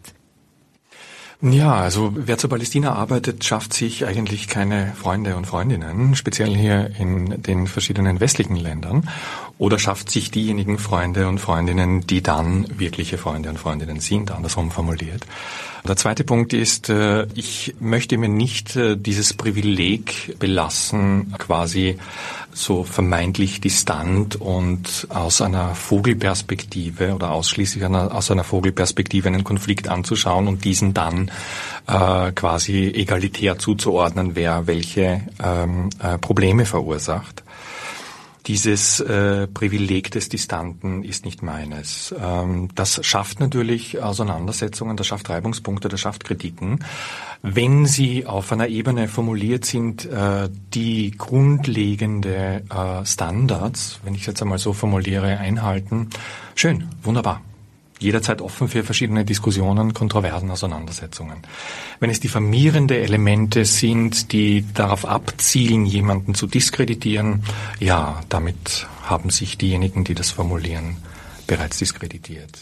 Ja, also wer zu Palästina arbeitet, schafft sich eigentlich keine Freunde und Freundinnen, speziell hier in den verschiedenen westlichen Ländern, oder schafft sich diejenigen Freunde und Freundinnen, die dann wirkliche Freunde und Freundinnen sind, andersrum formuliert. Der zweite Punkt ist, ich möchte mir nicht dieses Privileg belassen, quasi so vermeintlich distant und aus einer Vogelperspektive oder ausschließlich aus einer Vogelperspektive einen Konflikt anzuschauen und diesen dann äh, quasi egalitär zuzuordnen, wer welche ähm, äh, Probleme verursacht. Dieses äh, Privileg des Distanten ist nicht meines. Ähm, das schafft natürlich Auseinandersetzungen, das schafft Reibungspunkte, das schafft Kritiken. Wenn sie auf einer Ebene formuliert sind, äh, die grundlegende äh, Standards, wenn ich es jetzt einmal so formuliere, einhalten, schön, wunderbar. Jederzeit offen für verschiedene Diskussionen, kontroversen Auseinandersetzungen. Wenn es diffamierende Elemente sind, die darauf abzielen, jemanden zu diskreditieren, ja, damit haben sich diejenigen, die das formulieren, bereits diskreditiert.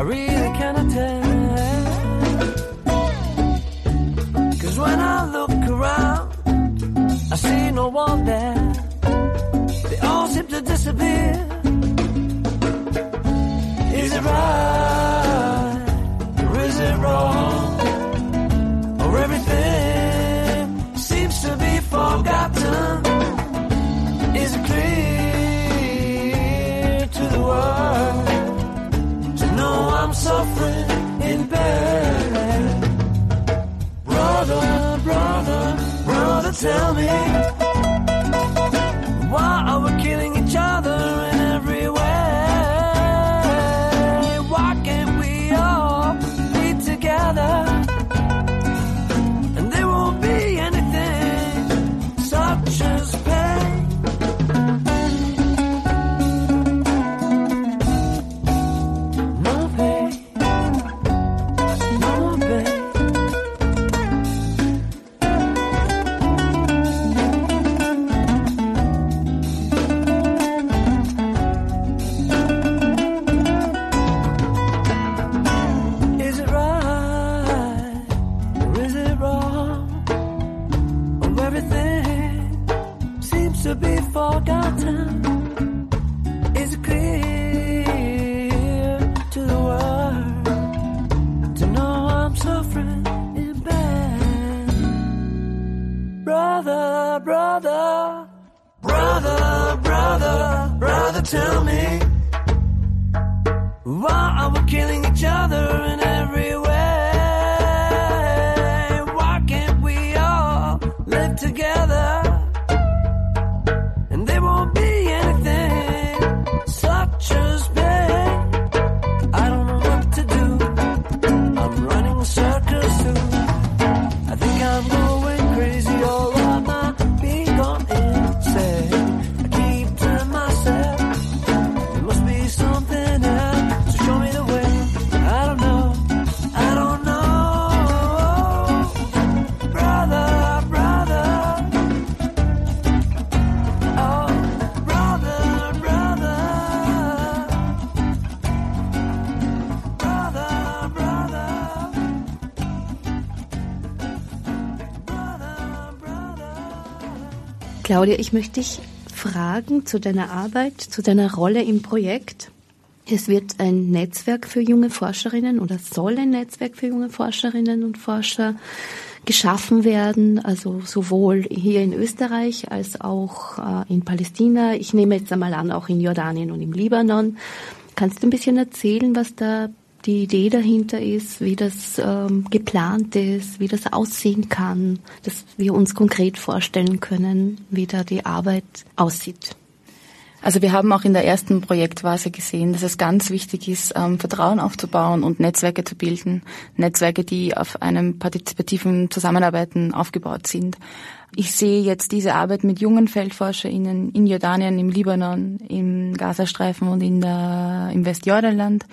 I really cannot tell. 'Cause when I look around, I see no one there. They all seem to disappear. Is it right, or is it wrong? Or everything seems to be forgotten? Is it clear to the world to know I'm suffering in bed? Brother, brother, brother, tell me, why are we killing each other in every way? Why can't we all be together? And there won't be anything such as pain. No pain, no pain. Is it right, or is it wrong? Or everything seems to be forgotten? Is it clear to the world to know I'm suffering in bed? Brother, brother, brother, brother, brother, tell me, why are we killing each other in every way? Why can't we all live together? And there won't be anything such as pain. I don't know what to do. I'm running circles too. I think I'm going crazy, or am I being gone insane? I keep telling myself there must be something else. So show me the way. I don't know. I don't know. Brother, brother. Oh, brother, brother. Brother, brother. Brother, brother. Claudia, ich möchte dich fragen zu deiner Arbeit, zu deiner Rolle im Projekt. Es wird ein Netzwerk für junge Forscherinnen oder soll ein Netzwerk für junge Forscherinnen und Forscher geschaffen werden, also sowohl hier in Österreich als auch äh, in Palästina. Ich nehme jetzt einmal an, auch in Jordanien und im Libanon. Kannst du ein bisschen erzählen, was da die Idee dahinter ist, wie das ähm, geplant ist, wie das aussehen kann, dass wir uns konkret vorstellen können, wie da die Arbeit aussieht? Also wir haben auch in der ersten Projektphase gesehen, dass es ganz wichtig ist, ähm, Vertrauen aufzubauen und Netzwerke zu bilden. Netzwerke, die auf einem partizipativen Zusammenarbeiten aufgebaut sind. Ich sehe jetzt diese Arbeit mit jungen FeldforscherInnen in Jordanien, im Libanon, im Gazastreifen und in der, im Westjordanland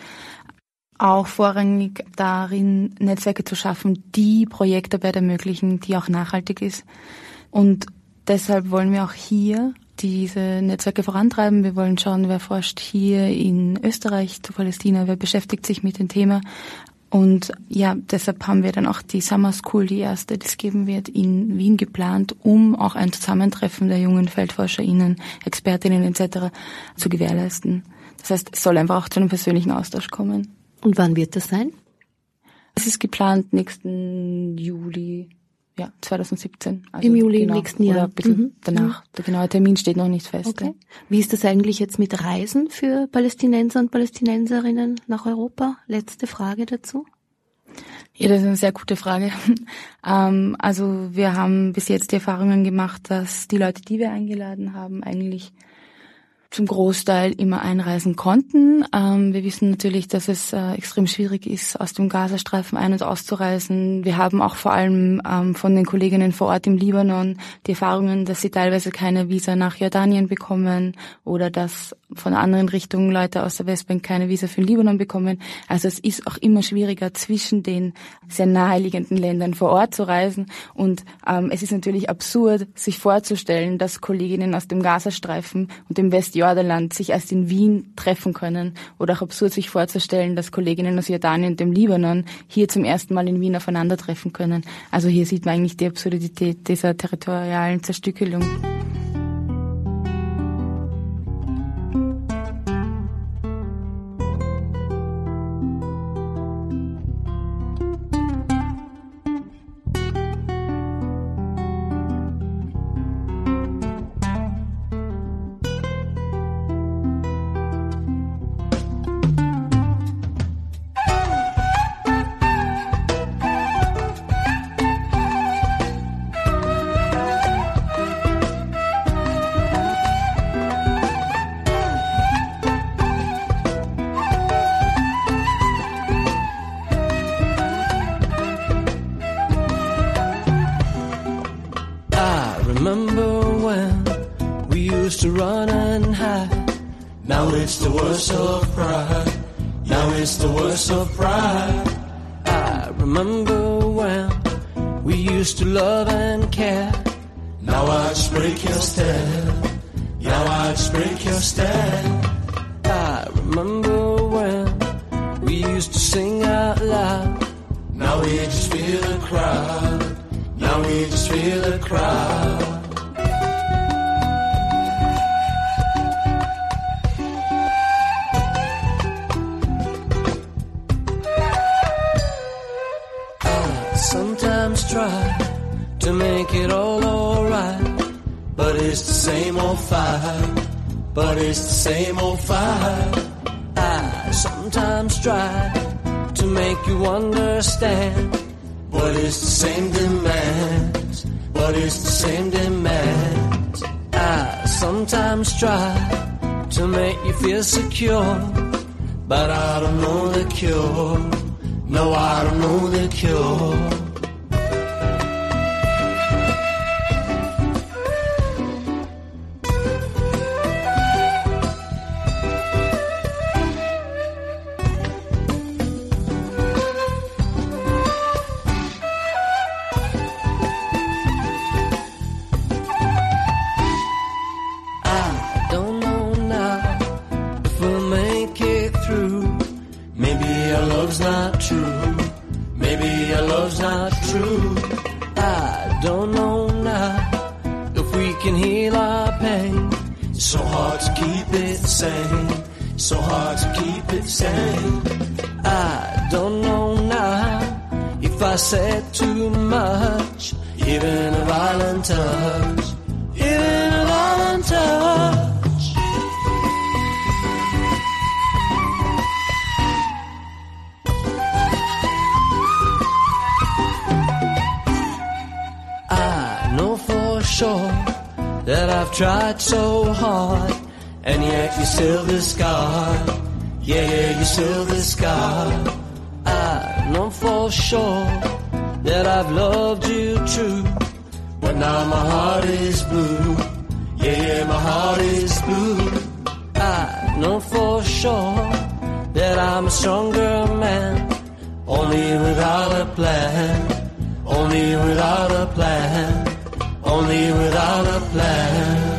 auch vorrangig darin, Netzwerke zu schaffen, die Projektarbeit ermöglichen, die auch nachhaltig ist. Und deshalb wollen wir auch hier diese Netzwerke vorantreiben. Wir wollen schauen, wer forscht hier in Österreich zu Palästina, wer beschäftigt sich mit dem Thema. Und ja, deshalb haben wir dann auch die Summer School, die erste, die es geben wird, in Wien geplant, um auch ein Zusammentreffen der jungen FeldforscherInnen, Expertinnen et cetera zu gewährleisten. Das heißt, es soll einfach auch zu einem persönlichen Austausch kommen. Und wann wird das sein? Es ist geplant nächsten Juli, ja, zwanzig siebzehn. Also im Juli genau, im nächsten Jahr. Oder ein bisschen Mhm. danach. Der genaue Termin steht noch nicht fest. Okay. Ja. Wie ist das eigentlich jetzt mit Reisen für Palästinenser und Palästinenserinnen nach Europa? Letzte Frage dazu. Ja, das ist eine sehr gute Frage. ähm, also wir haben bis jetzt die Erfahrungen gemacht, dass die Leute, die wir eingeladen haben, eigentlich zum Großteil immer einreisen konnten. Ähm, wir wissen natürlich, dass es äh, extrem schwierig ist, aus dem Gazastreifen ein- und auszureisen. Wir haben auch vor allem ähm, von den Kolleginnen vor Ort im Libanon die Erfahrungen, dass sie teilweise keine Visa nach Jordanien bekommen oder dass von anderen Richtungen Leute aus der Westbank keine Visa für den Libanon bekommen. Also es ist auch immer schwieriger, zwischen den sehr naheliegenden Ländern vor Ort zu reisen. Und ähm, es ist natürlich absurd, sich vorzustellen, dass Kolleginnen aus dem Gazastreifen und dem West Jordanland sich erst in Wien treffen können. Oder auch absurd sich vorzustellen, dass Kolleginnen aus Jordanien und dem Libanon hier zum ersten Mal in Wien aufeinandertreffen können. Also hier sieht man eigentlich die Absurdität dieser territorialen Zerstückelung. Remember when we used to run and hide? Now it's the worst of pride. Now it's the worst of pride. I remember when we used to love and care. Now I just break your step. Now I just break your step. I remember when we used to sing out loud. Now we just feel the crowd. Now we just feel the crowd. I sometimes try to make it all alright, but it's the same old fight. But it's the same old fight. I sometimes try to make you understand. But it's the same demands, but it's the same demands. I sometimes try to make you feel secure, but I don't know the cure. No, I don't know the cure. Said too much, even a violent touch, even a violent touch. I know for sure that I've tried so hard, and yet you're still discard. Yeah, yeah, you're still discard. I know for sure that I've loved you true, but now my heart is blue. Yeah, yeah, my heart is blue. I know for sure that I'm a stronger man, only without a plan, only without a plan, only without a plan.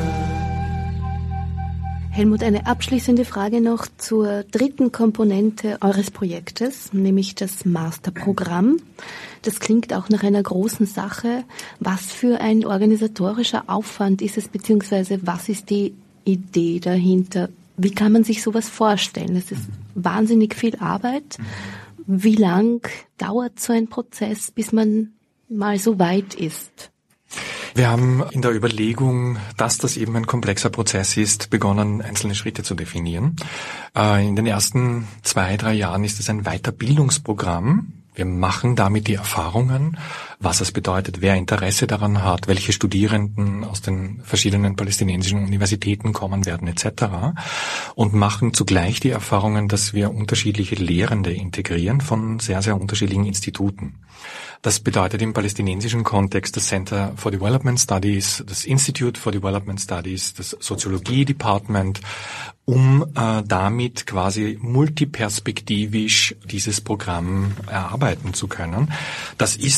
Helmut, eine abschließende Frage noch zur dritten Komponente eures Projektes, nämlich das Masterprogramm. Das klingt auch nach einer großen Sache. Was für ein organisatorischer Aufwand ist es, beziehungsweise was ist die Idee dahinter? Wie kann man sich sowas vorstellen? Es ist wahnsinnig viel Arbeit. Wie lang dauert so ein Prozess, bis man mal so weit ist? Wir haben in der Überlegung, dass das eben ein komplexer Prozess ist, begonnen, einzelne Schritte zu definieren. In den ersten zwei, drei Jahren ist es ein Weiterbildungsprogramm. Wir machen damit die Erfahrungen, was es bedeutet, wer Interesse daran hat, welche Studierenden aus den verschiedenen palästinensischen Universitäten kommen werden et cetera. Und machen zugleich die Erfahrungen, dass wir unterschiedliche Lehrende integrieren von sehr, sehr unterschiedlichen Instituten. Das bedeutet im palästinensischen Kontext das Center for Development Studies, das Institute for Development Studies, das Soziologie-Department, um äh, damit quasi multiperspektivisch dieses Programm erarbeiten zu können. Das ist selbstverständlich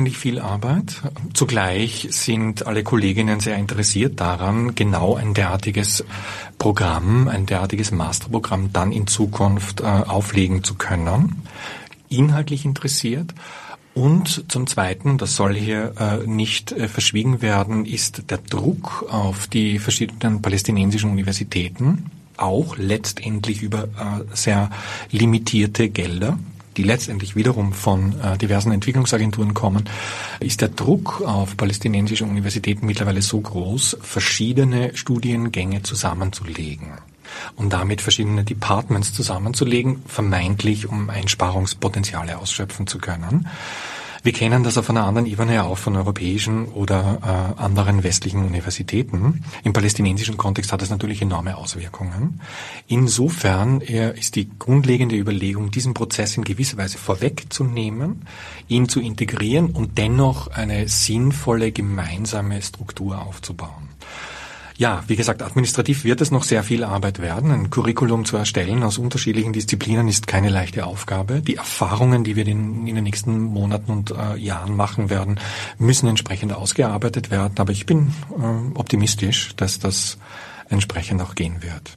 wahnsinnig viel Arbeit. Zugleich sind alle Kolleginnen sehr interessiert daran, genau ein derartiges Programm, ein derartiges Masterprogramm dann in Zukunft äh, auflegen zu können. Inhaltlich interessiert. Und zum Zweiten, das soll hier äh, nicht äh, verschwiegen werden, ist der Druck auf die verschiedenen palästinensischen Universitäten, auch letztendlich über äh, sehr limitierte Gelder, die letztendlich wiederum von äh, diversen Entwicklungsagenturen kommen, ist der Druck auf palästinensische Universitäten mittlerweile so groß, verschiedene Studiengänge zusammenzulegen und damit verschiedene Departments zusammenzulegen, vermeintlich um Einsparungspotenziale ausschöpfen zu können. Wir kennen das auf einer anderen Ebene auch von europäischen oder äh, anderen westlichen Universitäten. Im palästinensischen Kontext hat es natürlich enorme Auswirkungen. Insofern äh, ist die grundlegende Überlegung, diesen Prozess in gewisser Weise vorwegzunehmen, ihn zu integrieren und dennoch eine sinnvolle gemeinsame Struktur aufzubauen. Ja, wie gesagt, administrativ wird es noch sehr viel Arbeit werden. Ein Curriculum zu erstellen aus unterschiedlichen Disziplinen ist keine leichte Aufgabe. Die Erfahrungen, die wir in, in den nächsten Monaten und äh, Jahren machen werden, müssen entsprechend ausgearbeitet werden. Aber ich bin äh, optimistisch, dass das entsprechend auch gehen wird.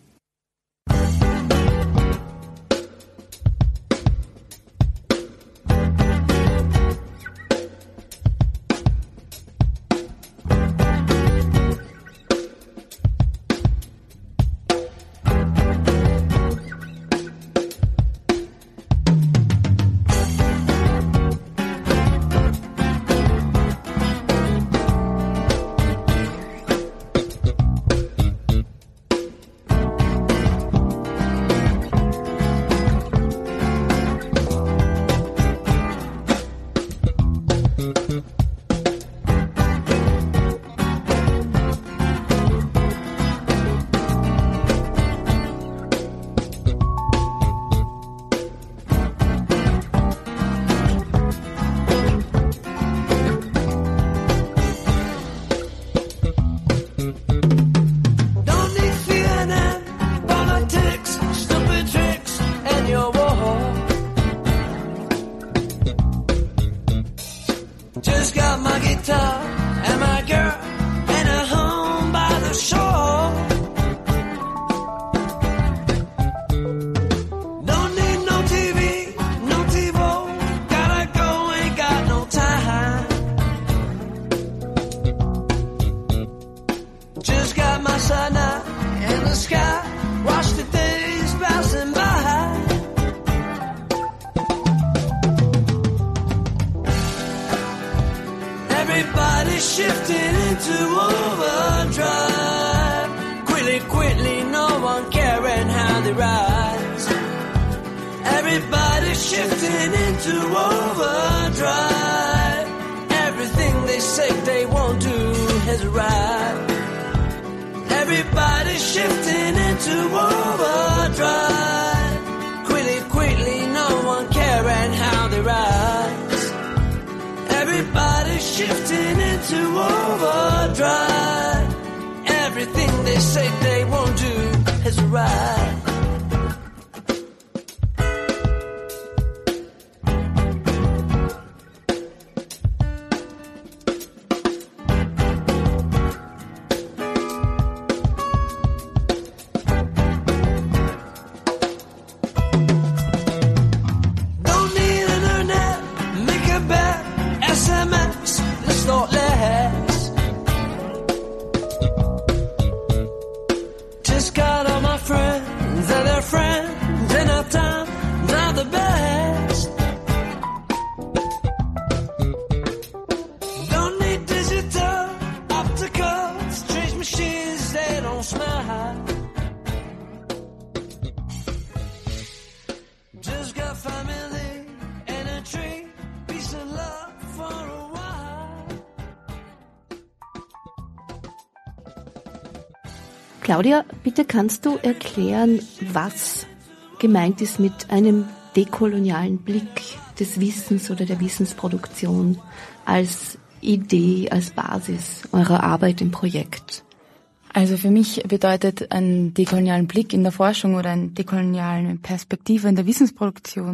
Claudia, bitte kannst du erklären, was gemeint ist mit einem dekolonialen Blick des Wissens oder der Wissensproduktion als Idee, als Basis eurer Arbeit im Projekt? Also für mich bedeutet ein dekolonialen Blick in der Forschung oder eine dekoloniale Perspektive in der Wissensproduktion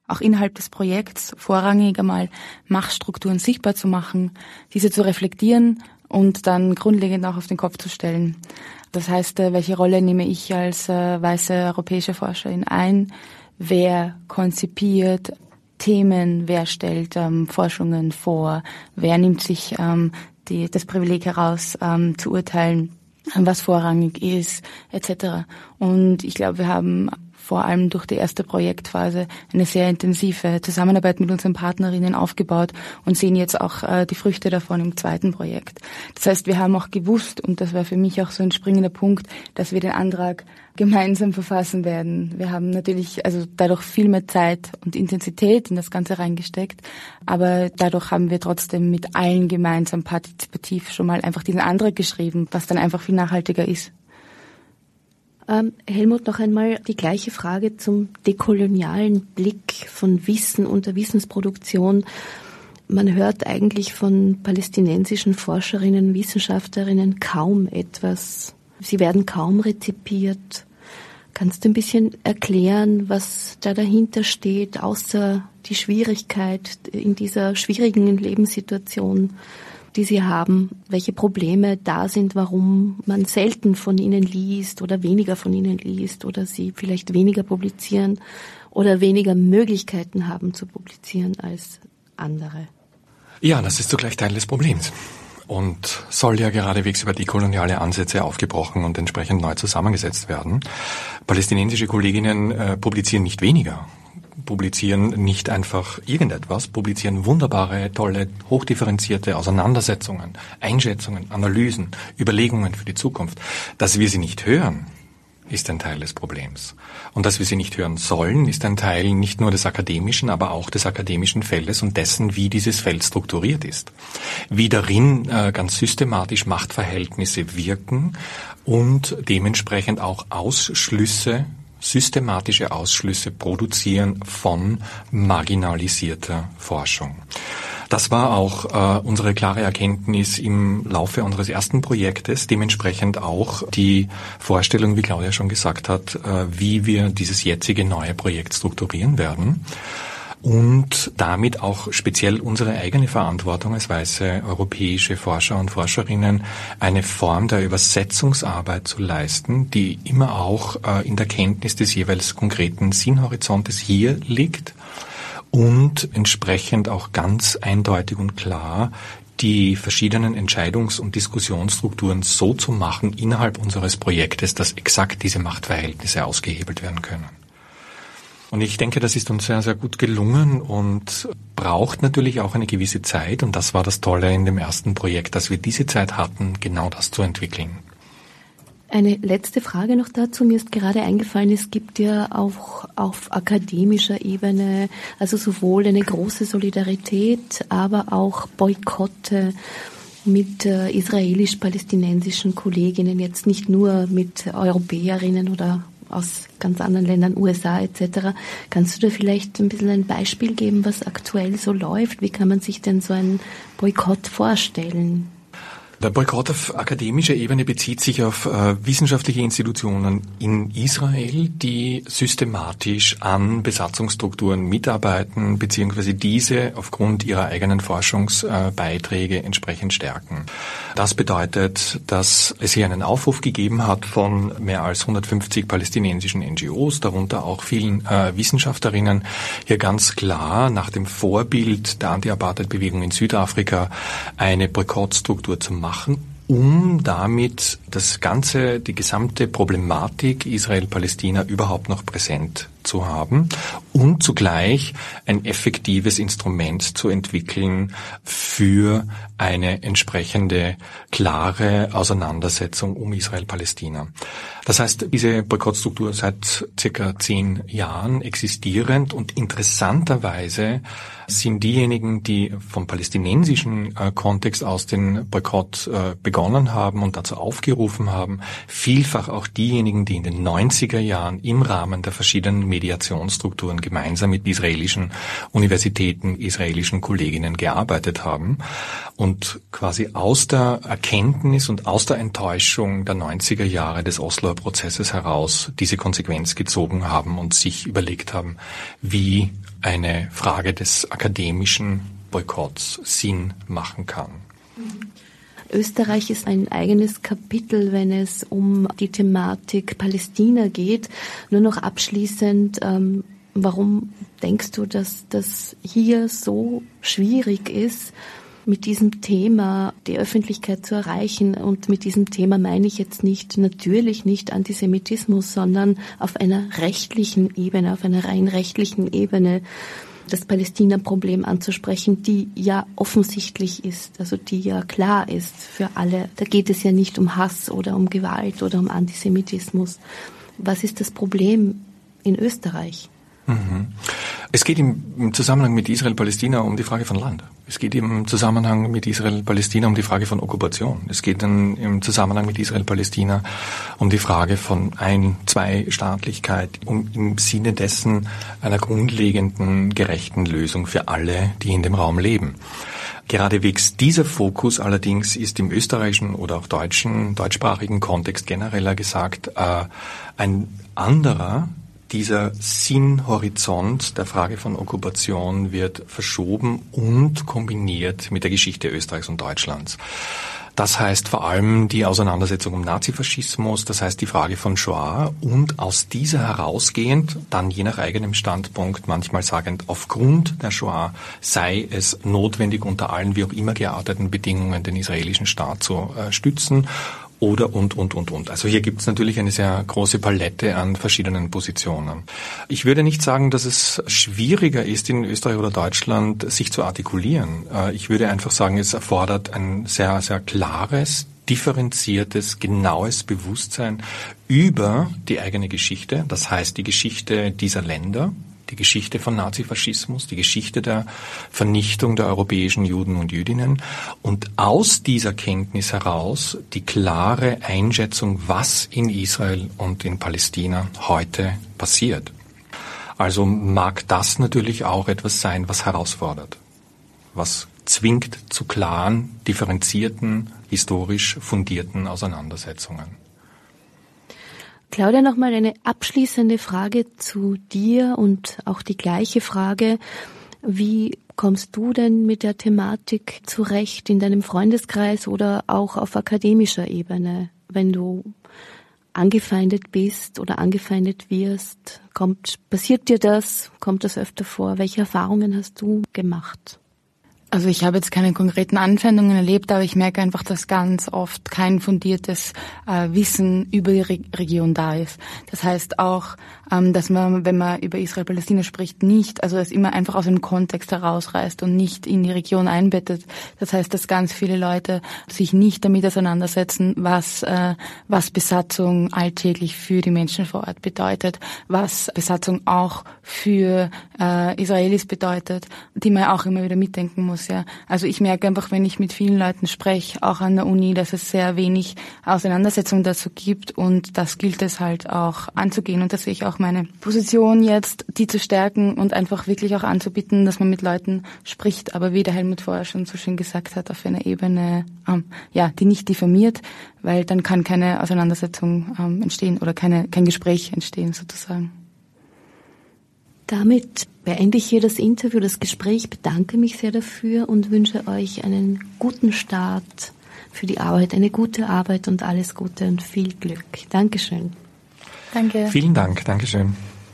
auch innerhalb des Projekts vorrangig einmal Machtstrukturen sichtbar zu machen, diese zu reflektieren und dann grundlegend auch auf den Kopf zu stellen. Das heißt, welche Rolle nehme ich als weiße europäische Forscherin ein? Wer konzipiert Themen? Wer stellt ähm, Forschungen vor? Wer nimmt sich ähm, die, das Privileg heraus, ähm, zu urteilen, was vorrangig ist, et cetera. Und ich glaube, wir haben vor allem durch die erste Projektphase eine sehr intensive Zusammenarbeit mit unseren Partnerinnen aufgebaut und sehen jetzt auch äh, die Früchte davon im zweiten Projekt. Das heißt, wir haben auch gewusst, und das war für mich auch so ein springender Punkt, dass wir den Antrag gemeinsam verfassen werden. Wir haben natürlich also dadurch viel mehr Zeit und Intensität in das Ganze reingesteckt, aber dadurch haben wir trotzdem mit allen gemeinsam partizipativ schon mal einfach diesen Antrag geschrieben, was dann einfach viel nachhaltiger ist. Ähm, Helmut, noch einmal die gleiche Frage zum dekolonialen Blick von Wissen und der Wissensproduktion. Man hört eigentlich von palästinensischen Forscherinnen, Wissenschaftlerinnen kaum etwas. Sie werden kaum rezipiert. Kannst du ein bisschen erklären, was da dahinter steht, außer die Schwierigkeit in dieser schwierigen Lebenssituation, die sie haben, welche Probleme da sind, warum man selten von ihnen liest oder weniger von ihnen liest oder sie vielleicht weniger publizieren oder weniger Möglichkeiten haben zu publizieren als andere? Ja, das ist zugleich Teil des Problems und soll ja geradewegs über dekoloniale Ansätze aufgebrochen und entsprechend neu zusammengesetzt werden. Palästinensische Kolleginnen äh, publizieren nicht weniger. Publizieren nicht einfach irgendetwas, publizieren wunderbare, tolle, hochdifferenzierte Auseinandersetzungen, Einschätzungen, Analysen, Überlegungen für die Zukunft. Dass wir sie nicht hören, ist ein Teil des Problems. Und dass wir sie nicht hören sollen, ist ein Teil nicht nur des akademischen, aber auch des akademischen Feldes und dessen, wie dieses Feld strukturiert ist. Wie darin äh, ganz systematisch Machtverhältnisse wirken und dementsprechend auch Ausschlüsse, systematische Ausschlüsse produzieren von marginalisierter Forschung. Das war auch äh, unsere klare Erkenntnis im Laufe unseres ersten Projektes, dementsprechend auch die Vorstellung, wie Claudia schon gesagt hat, äh, wie wir dieses jetzige neue Projekt strukturieren werden. Und damit auch speziell unsere eigene Verantwortung als weiße europäische Forscher und Forscherinnen, eine Form der Übersetzungsarbeit zu leisten, die immer auch äh, in der Kenntnis des jeweils konkreten Sinnhorizontes hier liegt und entsprechend auch ganz eindeutig und klar die verschiedenen Entscheidungs- und Diskussionsstrukturen so zu machen innerhalb unseres Projektes, dass exakt diese Machtverhältnisse ausgehebelt werden können. Und ich denke, das ist uns sehr, sehr gut gelungen und braucht natürlich auch eine gewisse Zeit. Und das war das Tolle in dem ersten Projekt, dass wir diese Zeit hatten, genau das zu entwickeln. Eine letzte Frage noch dazu. Mir ist gerade eingefallen, es gibt ja auch auf akademischer Ebene, also sowohl eine große Solidarität, aber auch Boykotte mit äh, israelisch-palästinensischen Kolleginnen, jetzt nicht nur mit Europäerinnen oder aus ganz anderen Ländern, U S A et cetera. Kannst du da vielleicht ein bisschen ein Beispiel geben, was aktuell so läuft? Wie kann man sich denn so einen Boykott vorstellen? Der Boykott auf akademischer Ebene bezieht sich auf äh, wissenschaftliche Institutionen in Israel, die systematisch an Besatzungsstrukturen mitarbeiten, beziehungsweise diese aufgrund ihrer eigenen Forschungsbeiträge äh, entsprechend stärken. Das bedeutet, dass es hier einen Aufruf gegeben hat von mehr als hundertfünfzig palästinensischen N G Os, darunter auch vielen äh, Wissenschaftlerinnen, hier ganz klar nach dem Vorbild der Anti-Apartheid-Bewegung in Südafrika eine Boykottstruktur zu machen. machen, um damit das ganze, die gesamte Problematik Israel-Palästina überhaupt noch präsent zu haben und zugleich ein effektives Instrument zu entwickeln für eine entsprechende klare Auseinandersetzung um Israel-Palästina. Das heißt, diese Boykottstruktur seit circa zehn Jahren existierend und interessanterweise sind diejenigen, die vom palästinensischen äh, Kontext aus den Boykott äh, begonnen haben und dazu aufgerufen haben, vielfach auch diejenigen, die in den neunziger Jahren im Rahmen der verschiedenen Mediationsstrukturen gemeinsam mit israelischen Universitäten, israelischen Kolleginnen gearbeitet haben und quasi aus der Erkenntnis und aus der Enttäuschung der neunziger Jahre des Osloer Prozesses heraus diese Konsequenz gezogen haben und sich überlegt haben, wie eine Frage des akademischen Boykotts Sinn machen kann. Österreich ist ein eigenes Kapitel, wenn es um die Thematik Palästina geht. Nur noch abschließend, ähm, warum denkst du, dass das hier so schwierig ist, mit diesem Thema die Öffentlichkeit zu erreichen? Und mit diesem Thema meine ich jetzt nicht, natürlich nicht Antisemitismus, sondern auf einer rechtlichen Ebene, auf einer rein rechtlichen Ebene das Palästina-Problem anzusprechen, die ja offensichtlich ist, also die ja klar ist für alle. Da geht es ja nicht um Hass oder um Gewalt oder um Antisemitismus. Was ist das Problem in Österreich? Mhm. Es geht im Zusammenhang mit Israel-Palästina um die Frage von Land. Es geht im Zusammenhang mit Israel-Palästina um die Frage von Okkupation. Es geht dann im Zusammenhang mit Israel-Palästina um die Frage von Ein-, Zwei-Staatlichkeit, um im Sinne dessen einer grundlegenden, gerechten Lösung für alle, die in dem Raum leben. Geradewegs dieser Fokus allerdings ist im österreichischen oder auch deutschen, deutschsprachigen Kontext genereller gesagt äh, ein anderer. Dieser Sinnhorizont der Frage von Okkupation wird verschoben und kombiniert mit der Geschichte Österreichs und Deutschlands. Das heißt vor allem die Auseinandersetzung um Nazifaschismus, das heißt die Frage von Shoah und aus dieser herausgehend, dann je nach eigenem Standpunkt, manchmal sagend, aufgrund der Shoah sei es notwendig, unter allen wie auch immer gearteten Bedingungen den israelischen Staat zu äh, stützen. Oder und, und, und, und. Also hier gibt es natürlich eine sehr große Palette an verschiedenen Positionen. Ich würde nicht sagen, dass es schwieriger ist, in Österreich oder Deutschland sich zu artikulieren. Ich würde einfach sagen, es erfordert ein sehr, sehr klares, differenziertes, genaues Bewusstsein über die eigene Geschichte. Das heißt, die Geschichte dieser Länder, die Geschichte von Nazifaschismus, die Geschichte der Vernichtung der europäischen Juden und Jüdinnen und aus dieser Kenntnis heraus die klare Einschätzung, was in Israel und in Palästina heute passiert. Also mag das natürlich auch etwas sein, was herausfordert, was zwingt zu klaren, differenzierten, historisch fundierten Auseinandersetzungen. Claudia, nochmal eine abschließende Frage zu dir und auch die gleiche Frage. Wie kommst du denn mit der Thematik zurecht in deinem Freundeskreis oder auch auf akademischer Ebene, wenn du angefeindet bist oder angefeindet wirst? Kommt, passiert dir das? Kommt das öfter vor? Welche Erfahrungen hast du gemacht? Also ich habe jetzt keine konkreten Anfeindungen erlebt, aber ich merke einfach, dass ganz oft kein fundiertes äh, Wissen über die Re- Region da ist. Das heißt auch, ähm, dass man, wenn man über Israel-Palästina spricht, nicht, also es immer einfach aus dem Kontext herausreißt und nicht in die Region einbettet. Das heißt, dass ganz viele Leute sich nicht damit auseinandersetzen, was äh, was Besatzung alltäglich für die Menschen vor Ort bedeutet, was Besatzung auch für äh, Israelis bedeutet, die man auch immer wieder mitdenken muss. Ja. Also ich merke einfach, wenn ich mit vielen Leuten spreche, auch an der Uni, dass es sehr wenig Auseinandersetzung dazu gibt und das gilt es halt auch anzugehen und das sehe ich auch meine Position jetzt, die zu stärken und einfach wirklich auch anzubieten, dass man mit Leuten spricht, aber wie der Helmut vorher schon so schön gesagt hat, auf einer Ebene, ähm, ja, die nicht diffamiert, weil dann kann keine Auseinandersetzung ähm, entstehen oder keine kein Gespräch entstehen sozusagen. Damit beende ich hier das Interview, das Gespräch, bedanke mich sehr dafür und wünsche euch einen guten Start für die Arbeit, eine gute Arbeit und alles Gute und viel Glück. Dankeschön. Danke. Vielen Dank, Dankeschön.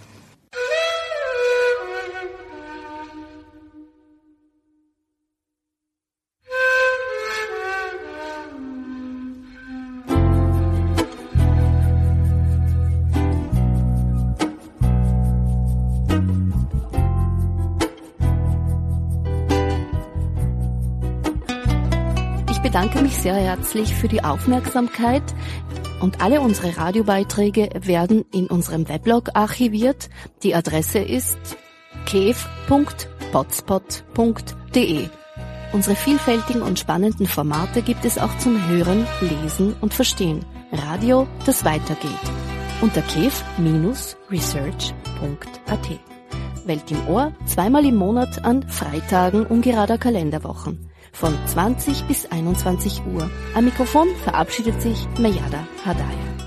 Ich bedanke mich sehr herzlich für die Aufmerksamkeit und alle unsere Radiobeiträge werden in unserem Weblog archiviert. Die Adresse ist kev punkt potspot punkt de. Unsere vielfältigen und spannenden Formate gibt es auch zum Hören, Lesen und Verstehen. Radio, das weitergeht. unter kef Bindestrich research punkt a t. Welt im Ohr, zweimal im Monat an Freitagen ungerader Kalenderwochen. Von zwanzig bis einundzwanzig Uhr. Am Mikrofon verabschiedet sich Mejada Hadaya.